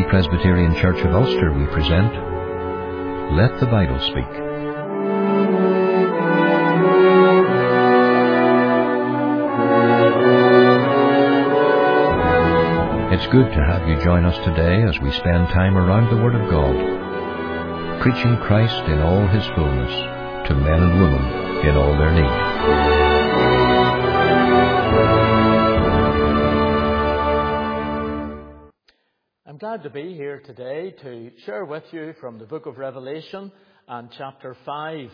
Free Presbyterian Church of Ulster, we present Let the Bible Speak. It's good to have you join us today as we spend time around the Word of God, preaching Christ in all His fullness to men and women in all their need. I'm glad to be here today to share with you from the book of Revelation and chapter 5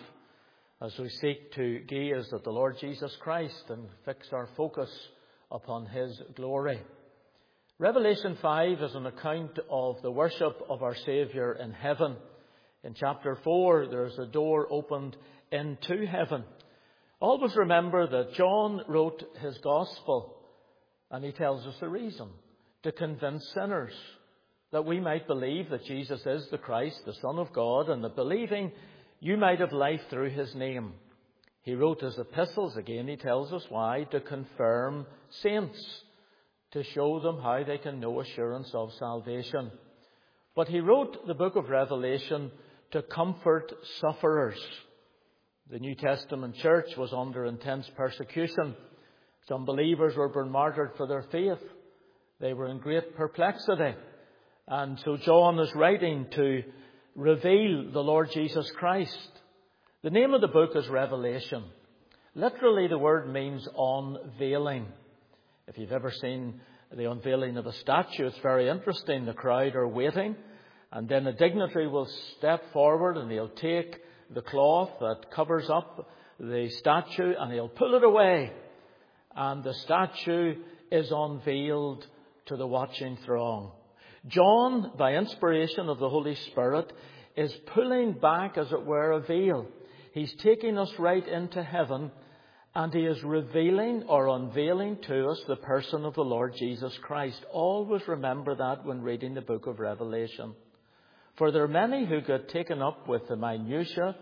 as we seek to gaze at the Lord Jesus Christ and fix our focus upon His glory. Revelation 5 is an account of the worship of our Saviour in heaven. In chapter 4 there's a door opened into heaven. Always remember that John wrote his Gospel and he tells us the reason: to convince sinners, that we might believe that Jesus is the Christ, the Son of God, and that believing you might have life through His name. He wrote his epistles, again he tells us why, to confirm saints, to show them how they can know assurance of salvation. But he wrote the book of Revelation to comfort sufferers. The New Testament church was under intense persecution. Some believers were being martyred for their faith. They were in great perplexity. And so John is writing to reveal the Lord Jesus Christ. The name of the book is Revelation. Literally the word means unveiling. If you've ever seen the unveiling of a statue, it's very interesting. The crowd are waiting, and then a dignitary will step forward and he'll take the cloth that covers up the statue and he'll pull it away. And the statue is unveiled to the watching throng. John, by inspiration of the Holy Spirit, is pulling back, as it were, a veil. He's taking us right into heaven, and he is revealing or unveiling to us the person of the Lord Jesus Christ. Always remember that when reading the book of Revelation. For there are many who get taken up with the minutiae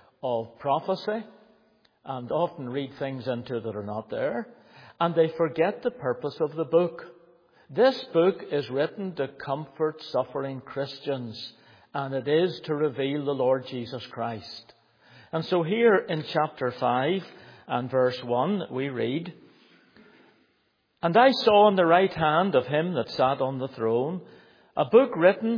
of prophecy and often read things into that are not there, and they forget the purpose of the book. This book is written to comfort suffering Christians, and it is to reveal the Lord Jesus Christ. And so here in chapter 5 and verse 1 we read, "And I saw in the right hand of him that sat on the throne a book written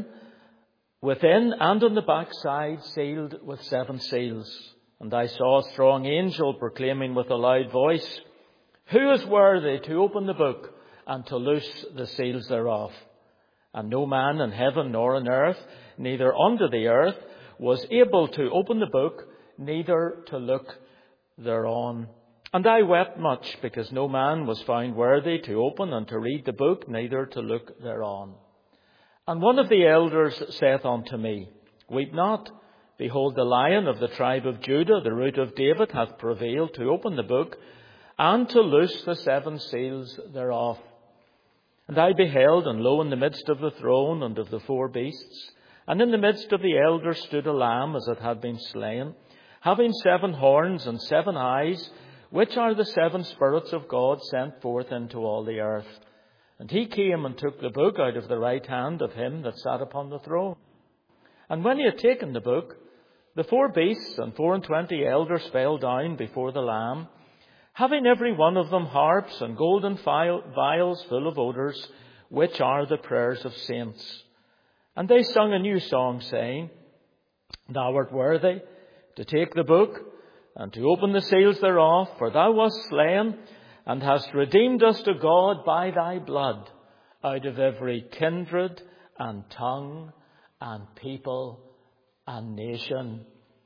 within and on the backside, sealed with 7 seals. And I saw a strong angel proclaiming with a loud voice, 'Who is worthy to open the book and to loose the seals thereof?' And no man in heaven nor on earth, neither under the earth, was able to open the book, neither to look thereon. And I wept much, because no man was found worthy to open and to read the book, neither to look thereon. And one of the elders saith unto me, Weep not. Behold, the Lion of the tribe of Judah, the Root of David, hath prevailed to open the book and to loose the 7 seals thereof. And I beheld, and lo, in the midst of the throne and of the 4 beasts, and in the midst of the elders stood a lamb as it had been slain, having 7 horns and 7 eyes, which are the 7 spirits of God sent forth into all the earth. And he came and took the book out of the right hand of him that sat upon the throne. And when he had taken the book, the 4 beasts and 24 elders fell down before the Lamb, having every one of them harps and golden vials full of odours, which are the prayers of saints. And they sung a new song, saying, Thou art worthy to take the book and to open the seals thereof, for thou wast slain, and hast redeemed us to God by thy blood, out of every kindred and tongue and people and nation.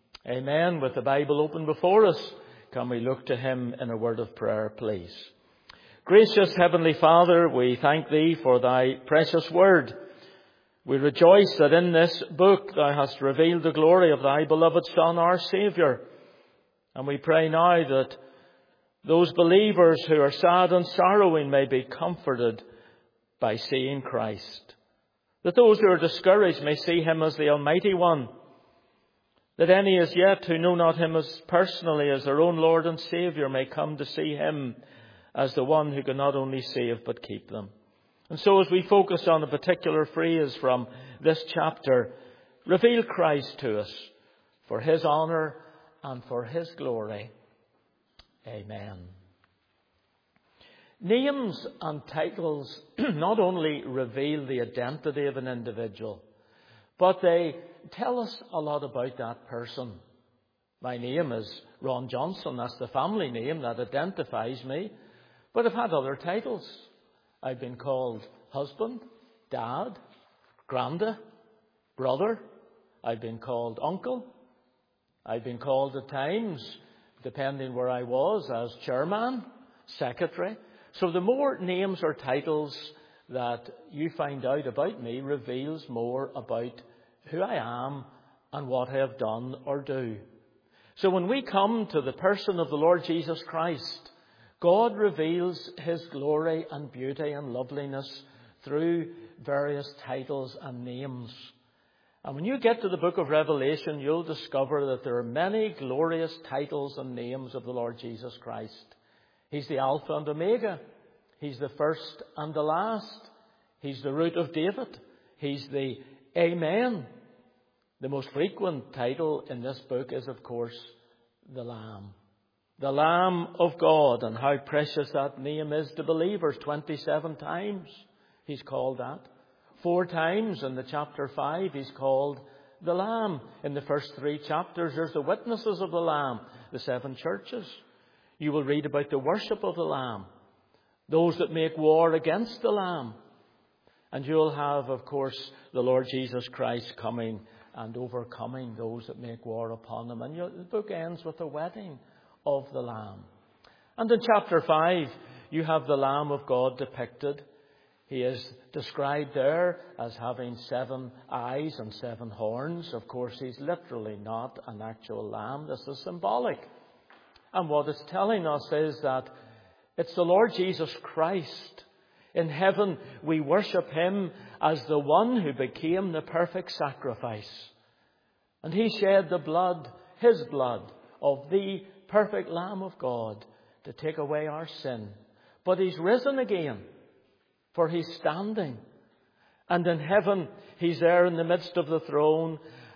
Amen. With the Bible open before us, can we look to Him in a word of prayer, please? Gracious Heavenly Father, we thank Thee for Thy precious word. We rejoice that in this book Thou hast revealed the glory of Thy beloved Son, our Saviour. And we pray now that those believers who are sad and sorrowing may be comforted by seeing Christ. That those who are discouraged may see Him as the Almighty One. That any as yet who know not Him as personally as their own Lord and Saviour may come to see Him as the one who can not only save but keep them. And so as we focus on a particular phrase from this chapter, reveal Christ to us for His honour and for His glory. Amen. Names and titles not only reveal the identity of an individual, but they tell us a lot about that person. My name is Ron Johnson. That's the family name that identifies me. But I've had other titles. I've been called husband, dad, granda, brother. I've been called uncle. I've been called at times, depending where I was, as chairman, secretary. So the more names or titles that you find out about me reveals more about who I am and what I have done or do. So when we come to the person of the Lord Jesus Christ, God reveals His glory and beauty and loveliness through various titles and names. And when you get to the book of Revelation, you'll discover that there are many glorious titles and names of the Lord Jesus Christ. He's the Alpha and Omega. He's the first and the last. He's the Root of David. He's the Amen. The most frequent title in this book is, of course, the Lamb. The Lamb of God, and how precious that name is to believers. 27 times He's called that. 4 times in the chapter 5 He's called the Lamb. In the first 3 chapters there's the witnesses of the Lamb, the 7 churches. You will read about the worship of the Lamb, those that make war against the Lamb. And you'll have, of course, the Lord Jesus Christ coming and overcoming those that make war upon Him. And the book ends with the wedding of the Lamb. And in chapter 5, you have the Lamb of God depicted. He is described there as having 7 eyes and 7 horns. Of course, He's literally not an actual lamb. This is symbolic. And what it's telling us is that it's the Lord Jesus Christ. In heaven, we worship Him as the one who became the perfect sacrifice. And He shed the blood, His blood, of the perfect Lamb of God to take away our sin. But He's risen again, for He's standing. And in heaven, He's there in the midst of the throne,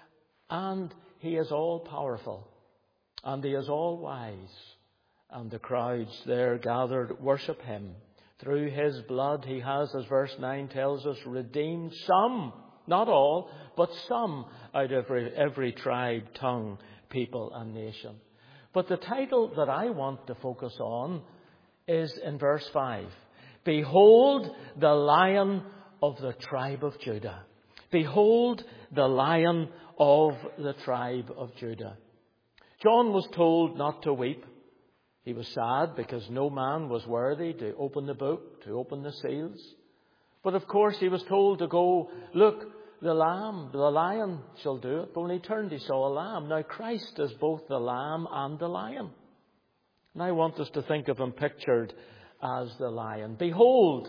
and He is all powerful, and He is all wise. And the crowds there gathered worship Him. Through His blood He has, as verse 9 tells us, redeemed some, not all, but some out of every tribe, tongue, people and nation. But the title that I want to focus on is in verse 5. Behold the Lion of the tribe of Judah. Behold the Lion of the tribe of Judah. John was told not to weep. He was sad because no man was worthy to open the book, to open the seals. But of course he was told to go, look, the lamb, the lion shall do it. But when he turned, he saw a lamb. Now Christ is both the lamb and the lion. And I want us to think of Him pictured as the lion. Behold,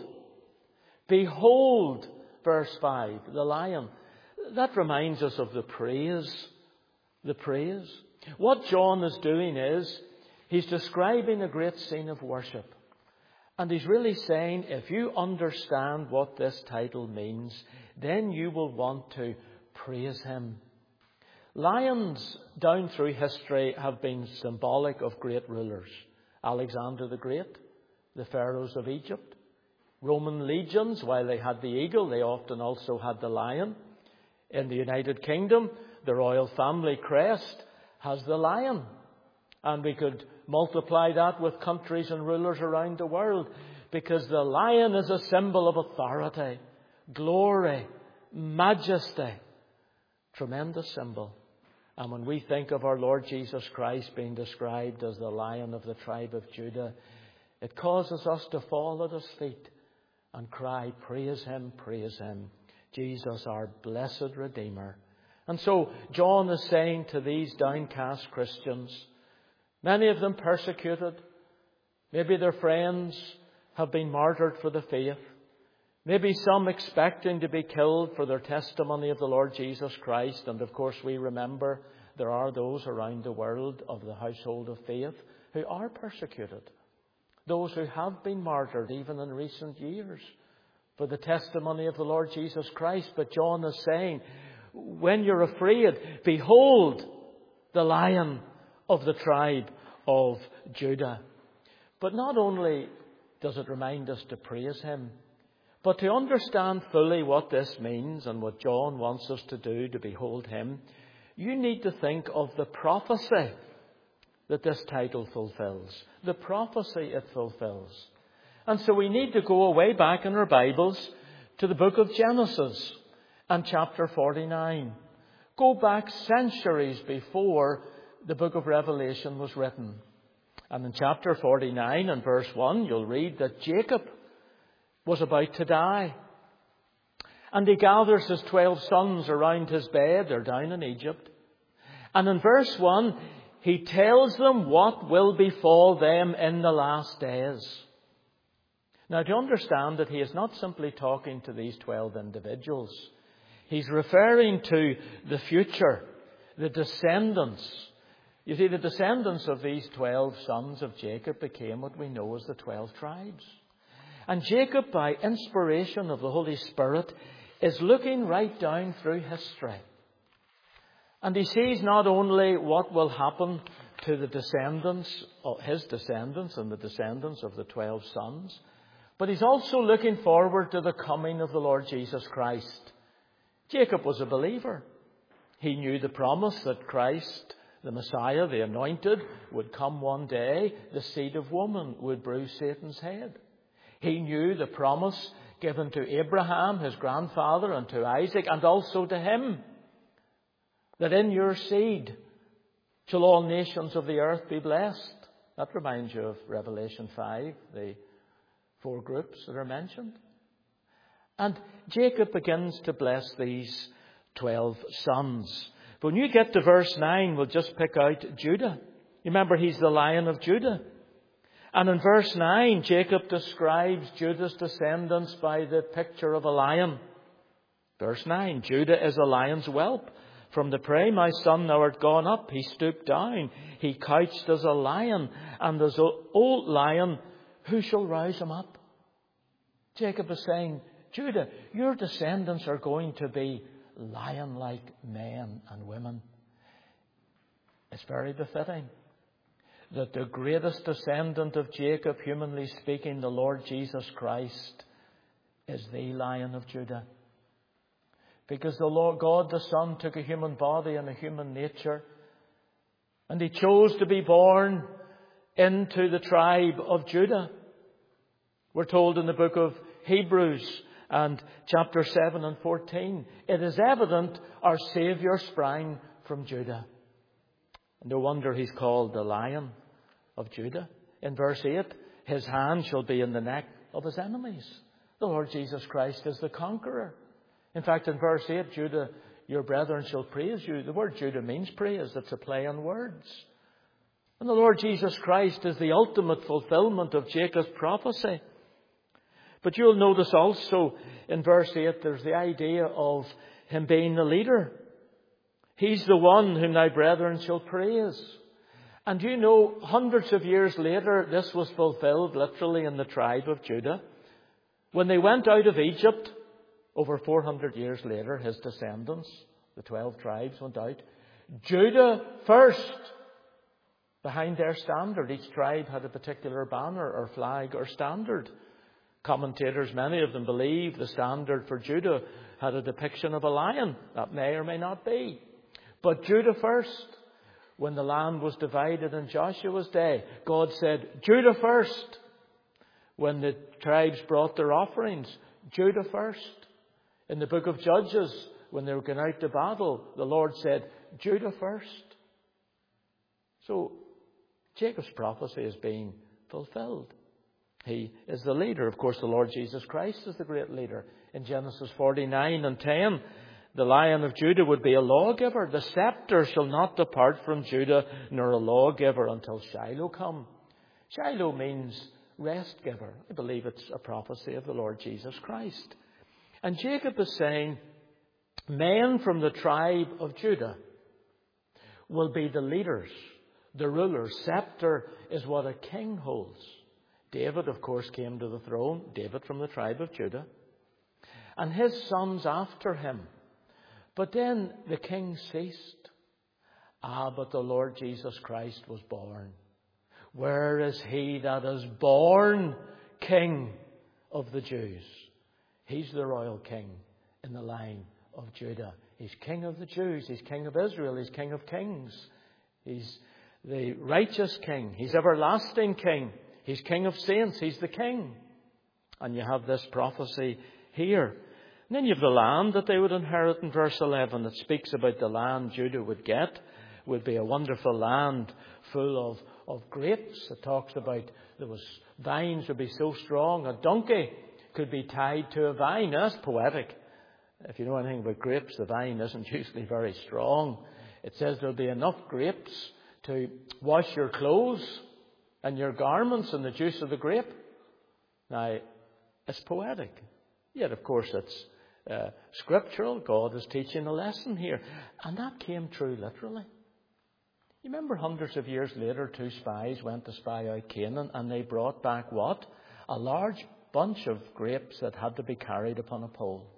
behold, verse 5, the lion. That reminds us of the praise. The praise. What John is doing is, he's describing a great scene of worship. And he's really saying, if you understand what this title means, then you will want to praise Him. Lions down through history have been symbolic of great rulers. Alexander the Great, the pharaohs of Egypt. Roman legions, while they had the eagle, they often also had the lion. In the United Kingdom, the royal family crest has the lion. And we could multiply that with countries and rulers around the world, because the lion is a symbol of authority, glory, majesty. Tremendous symbol. And when we think of our Lord Jesus Christ being described as the Lion of the tribe of Judah, it causes us to fall at His feet and cry, praise Him, Jesus, our blessed Redeemer. And so John is saying to these downcast Christians, many of them persecuted, maybe their friends have been martyred for the faith, maybe some expecting to be killed for their testimony of the Lord Jesus Christ. And of course we remember there are those around the world of the household of faith who are persecuted. Those who have been martyred even in recent years. for the testimony of the Lord Jesus Christ. But John is saying, when you're afraid, behold the Lion of the tribe of Judah. But not only does it remind us to praise him, but to understand fully what this means and what John wants us to do to behold him, you need to think of the prophecy that this title fulfills. The prophecy it fulfills. And so we need to go way back in our Bibles to the book of Genesis and chapter 49. Go back centuries before the book of Revelation was written. And in chapter 49 and verse 1, you'll read that Jacob was about to die. And he gathers his 12 sons around his bed. They're down in Egypt. And in verse 1, he tells them what will befall them in the last days. Now, to understand that he is not simply talking to these 12 individuals. He's referring to the future, the descendants. You see, the descendants of these 12 sons of Jacob became what we know as the 12 tribes. And Jacob, by inspiration of the Holy Spirit, is looking right down through history. And he sees not only what will happen to the descendants, his descendants and the descendants of the 12 sons, but he's also looking forward to the coming of the Lord Jesus Christ. Jacob was a believer. He knew the promise that Christ, the Messiah, the Anointed, would come one day. The seed of woman would bruise Satan's head. He knew the promise given to Abraham, his grandfather, and to Isaac, and also to him, that in your seed shall all nations of the earth be blessed. That reminds you of Revelation 5, the 4 groups that are mentioned. And Jacob begins to bless these 12 sons. But when you get to verse 9, we'll just pick out Judah. You remember, he's the Lion of Judah. And in verse 9, Jacob describes Judah's descendants by the picture of a lion. Verse 9, Judah is a lion's whelp. From the prey, my son, thou art gone up. He stooped down. He couched as a lion. And as an old lion, who shall rouse him up? Jacob is saying, Judah, your descendants are going to be lion-like men and women. It's very befitting that the greatest descendant of Jacob, humanly speaking, the Lord Jesus Christ, is the Lion of Judah. Because the Lord God the Son took a human body and a human nature, and he chose to be born into the tribe of Judah. We're told in the book of Hebrews and chapter 7 and 14, it is evident our Saviour sprang from Judah. No wonder he's called the Lion of Judah. In verse 8, his hand shall be in the neck of his enemies. The Lord Jesus Christ is the conqueror. In fact, in verse 8, Judah, your brethren shall praise you. The word Judah means praise. It's a play on words. And the Lord Jesus Christ is the ultimate fulfillment of Jacob's prophecy. But you'll notice also in verse 8, there's the idea of him being the leader. He's the one whom thy brethren shall praise. And you know, hundreds of years later, this was fulfilled literally in the tribe of Judah. When they went out of Egypt, over 400 years later, his descendants, the 12 tribes, went out. Judah first, behind their standard. Each tribe had a particular banner or flag or standard. Commentators, many of them believe the standard for Judah had a depiction of a lion. That may or may not be. But Judah first. When the land was divided in Joshua's day, God said, Judah first. When the tribes brought their offerings, Judah first. In the book of Judges, when they were going out to battle, the Lord said, Judah first. So, Jacob's prophecy is being fulfilled. He is the leader. Of course, the Lord Jesus Christ is the great leader. In Genesis 49 and 10, the Lion of Judah would be a lawgiver. The scepter shall not depart from Judah, nor a lawgiver until Shiloh come. Shiloh means rest giver. I believe it's a prophecy of the Lord Jesus Christ. And Jacob is saying, men from the tribe of Judah will be the leaders, the rulers. Scepter is what a king holds. David, of course, came to the throne. David from the tribe of Judah. and his sons after him. But then the king ceased. But the Lord Jesus Christ was born. Where is he that is born King of the Jews? He's the royal king in the line of Judah. He's King of the Jews. He's King of Israel. He's King of kings. He's the righteous King. He's everlasting King. He's King of saints. He's the King. And you have this prophecy here. And then you have the land that they would inherit in verse 11. It speaks about the land Judah would get. Would be a wonderful land full of grapes. It talks about vines would be so strong a donkey could be tied to a vine. Now, that's poetic. If you know anything about grapes, the vine isn't usually very strong. It says there'll be enough grapes to wash your clothes and your garments in the juice of the grape. Now, it's poetic. Yet, of course, it's scriptural. God is teaching a lesson here. And that came true literally. You remember hundreds of years later, 2 spies went to spy out Canaan, and they brought back what? A large bunch of grapes that had to be carried upon a pole.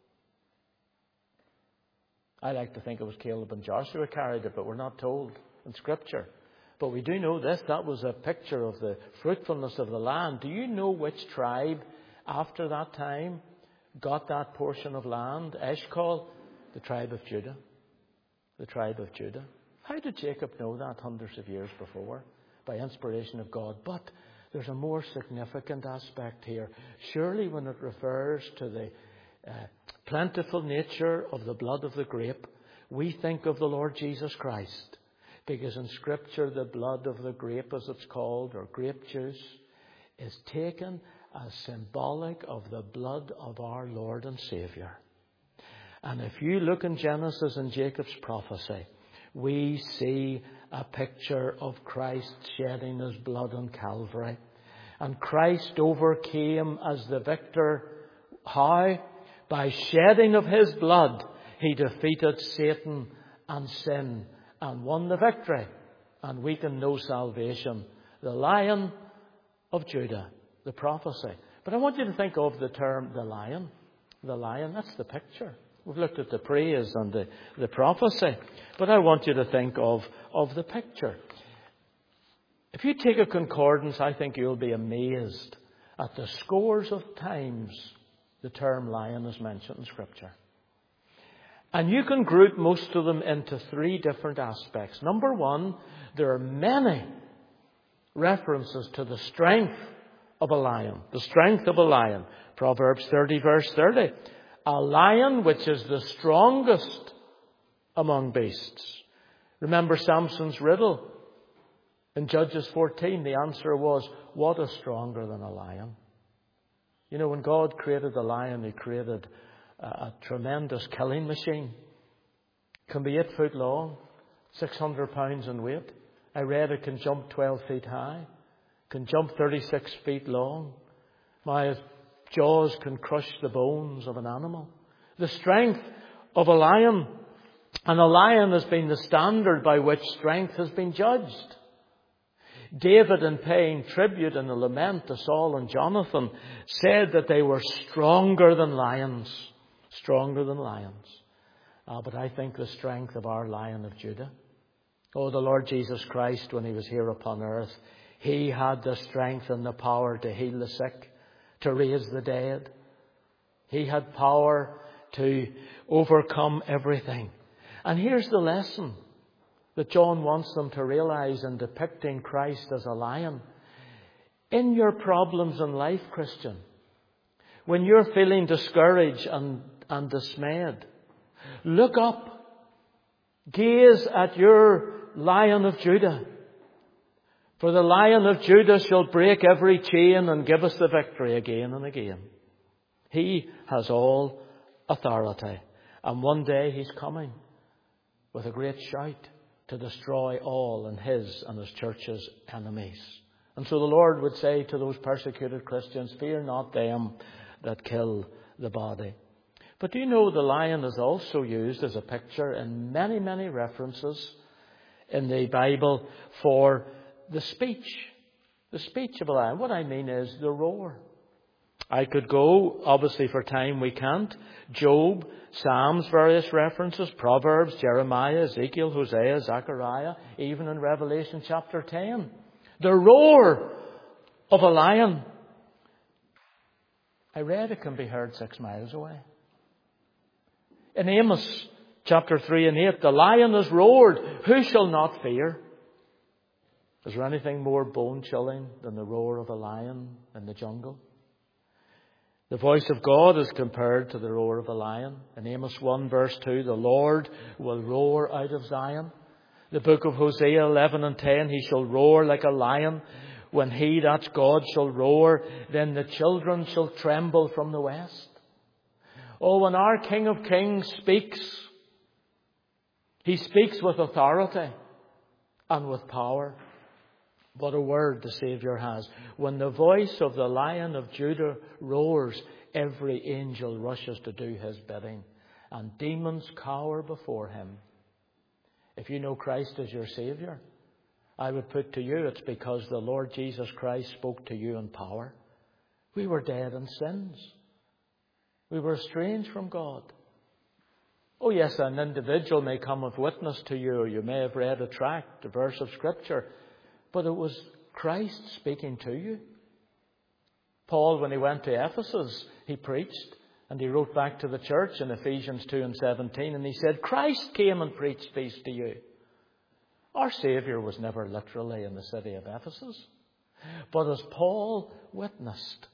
I like to think it was Caleb and Joshua carried it, but we're not told in Scripture. But we do know this. That was a picture of the fruitfulness of the land. Do you know which tribe after that time got that portion of land? Eshcol, the tribe of Judah. The tribe of Judah. How did Jacob know that hundreds of years before? By inspiration of God. But there's a more significant aspect here. Surely when it refers to the plentiful nature of the blood of the grape, we think of the Lord Jesus Christ. Because in Scripture, the blood of the grape, as it's called, or grape juice, is taken as symbolic of the blood of our Lord and Saviour. And if you look in Genesis and Jacob's prophecy, we see a picture of Christ shedding his blood on Calvary. And Christ overcame as the victor. How? By shedding of his blood, he defeated Satan and sin and won the victory. And we can know salvation. The Lion of Judah, the prophecy. But I want you to think of the term the Lion. The Lion, that's the picture. We've looked at the praise and the prophecy. But I want you to think of the picture. If you take a concordance, I think you'll be amazed at the scores of times the term lion is mentioned in Scripture. And you can group most of them into 3 different aspects. Number 1, there are many references to the strength of a lion. The strength of a lion. Proverbs 30 verse 30. A lion which is the strongest among beasts. Remember Samson's riddle? In Judges 14, the answer was, what is stronger than a lion? You know, when God created the lion, he created a tremendous killing machine. It can be 8 foot long, 600 pounds in weight. I read it can jump 12 feet high, can jump 36 feet long. My jaws can crush the bones of an animal. The strength of a lion. And a lion has been the standard by which strength has been judged. David, in paying tribute in the lament to Saul and Jonathan, said that they were stronger than lions. Stronger than lions. But I think the strength of our Lion of Judah. Oh, the Lord Jesus Christ, when he was here upon earth, he had the strength and the power to heal the sick, to raise the dead. He had power to overcome everything. And here's the lesson that John wants them to realize in depicting Christ as a lion. In your problems in life, Christian, when you're feeling discouraged and dismayed, look up. Gaze at your Lion of Judah. For the Lion of Judah shall break every chain and give us the victory again and again. He has all authority. And one day he's coming with a great shout to destroy all in his and his church's enemies. And so the Lord would say to those persecuted Christians, fear not them that kill the body. But do you know the lion is also used as a picture in many, many references in the Bible for the speech. The speech of a lion. What I mean is the roar. I could go, obviously for time we can't. Job, Psalms, various references, Proverbs, Jeremiah, Ezekiel, Hosea, Zechariah, even in Revelation chapter 10. The roar of a lion. I read it can be heard 6 miles away. In Amos chapter 3 and 8, the lion has roared. Who shall not fear? Is there anything more bone-chilling than the roar of a lion in the jungle? The voice of God is compared to the roar of a lion. In Amos 1 verse 2, the Lord will roar out of Zion. The book of Hosea 11 and 10, he shall roar like a lion. When he, that's God, shall roar, then the children shall tremble from the west. Oh, when our King of Kings speaks, he speaks with authority and with power. What a word the Saviour has. When the voice of the Lion of Judah roars, every angel rushes to do his bidding, and demons cower before him. If you know Christ as your Saviour, I would put to you, it's because the Lord Jesus Christ spoke to you in power. We were dead in sins. We were estranged from God. Oh yes, an individual may come with witness to you, or you may have read a tract, a verse of Scripture, but it was Christ speaking to you. Paul, when he went to Ephesus, he preached, and he wrote back to the church in Ephesians 2 and 17, and he said, Christ came and preached peace to you. Our Saviour was never literally in the city of Ephesus. But as Paul witnessed,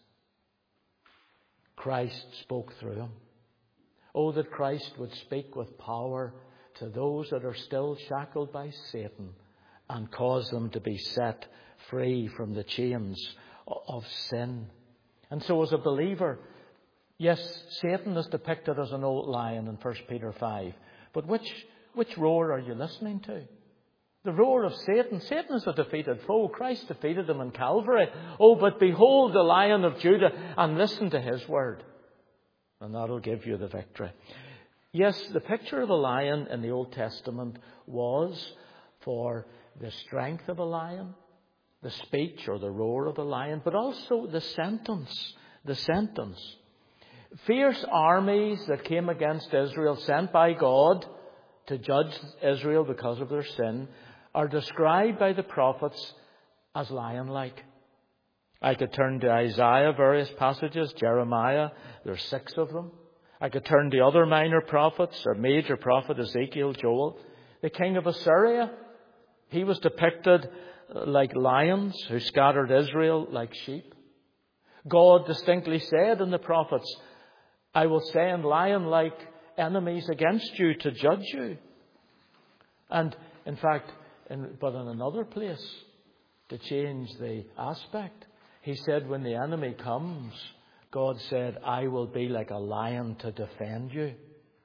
Christ spoke through him. Oh, that Christ would speak with power to those that are still shackled by Satan and cause them to be set free from the chains of sin. And so as a believer, yes, Satan is depicted as an old lion in 1 Peter 5. But which roar are you listening to? The roar of Satan. Satan is a defeated foe. Christ defeated him in Calvary. Oh, but behold the Lion of Judah and listen to his word. And that'll give you the victory. Yes, the picture of a lion in the Old Testament was for the strength of a lion, the speech or the roar of a lion, but also the sentence. The sentence. Fierce armies that came against Israel, sent by God to judge Israel because of their sin, are described by the prophets as lion-like. I could turn to Isaiah, various passages, Jeremiah, there's 6 of them. I could turn to other minor prophets, or major prophet, Ezekiel, Joel. The king of Assyria, he was depicted like lions who scattered Israel like sheep. God distinctly said in the prophets, I will send lion-like enemies against you to judge you. And in fact, but in another place, to change the aspect, he said when the enemy comes, God said, I will be like a lion to defend you.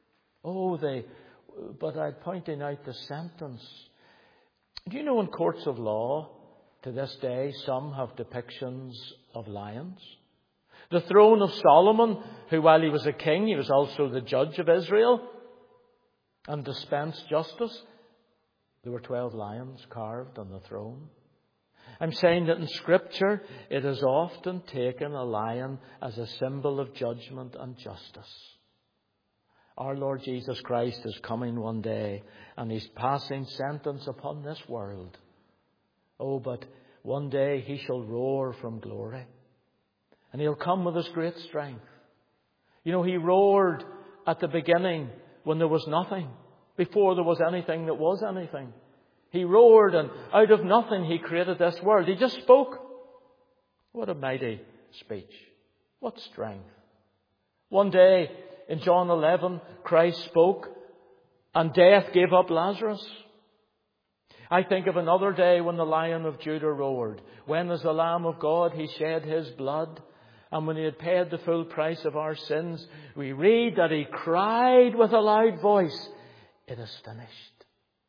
But I'm pointing out the sentence. Do you know in courts of law, to this day, some have depictions of lions? The throne of Solomon, who while he was a king, he was also the judge of Israel and dispensed justice. There were 12 lions carved on the throne. I'm saying that in Scripture, it is often taken a lion as a symbol of judgment and justice. Our Lord Jesus Christ is coming one day, and he's passing sentence upon this world. Oh, but one day he shall roar from glory. And he'll come with his great strength. You know, he roared at the beginning when there was nothing. Before there was anything that was anything. He roared, and out of nothing he created this world. He just spoke. What a mighty speech. What strength. One day in John 11, Christ spoke and death gave up Lazarus. I think of another day when the Lion of Judah roared. When as the Lamb of God he shed his blood. And when he had paid the full price of our sins, we read that he cried with a loud voice, it is finished.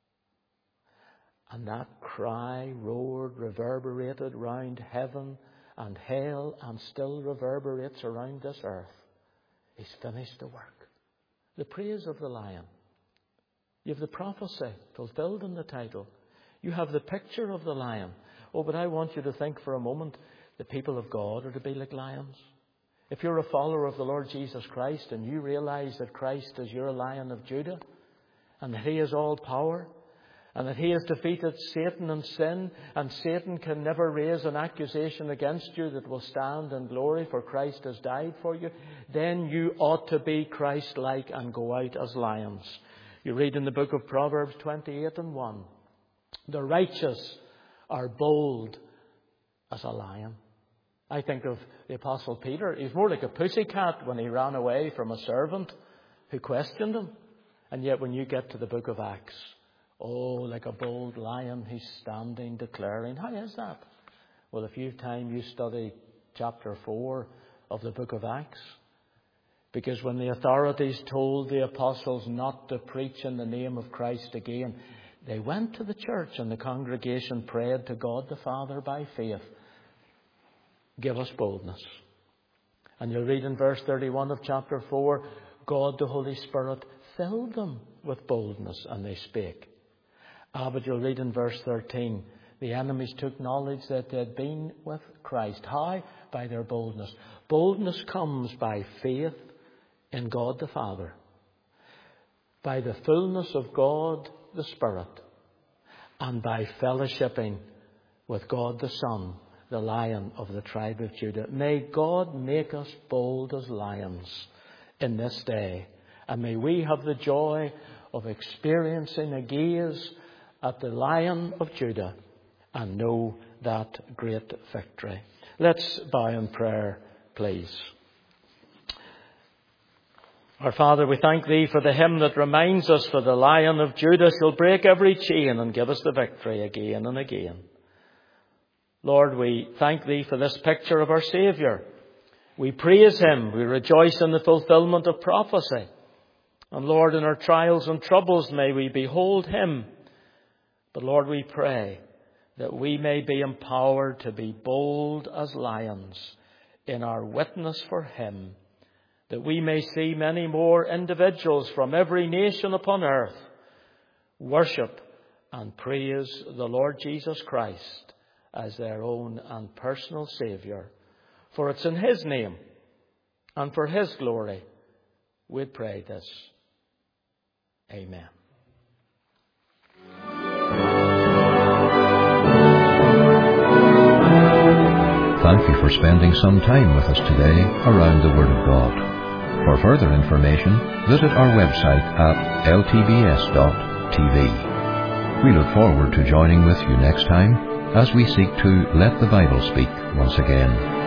And that cry roared, reverberated round heaven and hell, and still reverberates around this earth. He's finished the work. The praise of the Lion. You have the prophecy fulfilled in the title. You have the picture of the Lion. Oh, but I want you to think for a moment, the people of God are to be like lions. If you're a follower of the Lord Jesus Christ and you realize that Christ is your Lion of Judah and that He has all power and that He has defeated Satan and sin, and Satan can never raise an accusation against you that will stand in glory, for Christ has died for you, then you ought to be Christ-like and go out as lions. You read in the book of Proverbs 28:1, the righteous are bold as a lion. I think of the Apostle Peter. He's more like a pussycat when he ran away from a servant who questioned him. And yet when you get to the book of Acts, like a bold lion, he's standing declaring. How is that? Well, if you have time, you study chapter 4 of the book of Acts. Because when the authorities told the apostles not to preach in the name of Christ again, they went to the church and the congregation prayed to God the Father by faith, give us boldness. And you'll read in verse 31 of chapter 4, God the Holy Spirit filled them with boldness and they spake. But you'll read in verse 13, the enemies took knowledge that they had been with Christ. How? By their boldness. Boldness comes by faith in God the Father, by the fullness of God the Spirit, and by fellowshipping with God the Son, the Lion of the tribe of Judah. May God make us bold as lions in this day, and may we have the joy of experiencing a gaze at the Lion of Judah and know that great victory. Let's bow in prayer, please. Our Father, we thank Thee for the hymn that reminds us for the Lion of Judah shall break every chain and give us the victory again and again. Lord, we thank Thee for this picture of our Saviour. We praise Him. We rejoice in the fulfilment of prophecy. And Lord, in our trials and troubles may we behold Him. But Lord, we pray that we may be empowered to be bold as lions in our witness for Him, that we may see many more individuals from every nation upon earth worship and praise the Lord Jesus Christ as their own and personal Saviour. For it's in His name and for His glory we pray this. Amen. Thank you for spending some time with us today around the Word of God. For further information, visit our website at ltbs.tv. We look forward to joining with you next time as we seek to let the Bible speak once again.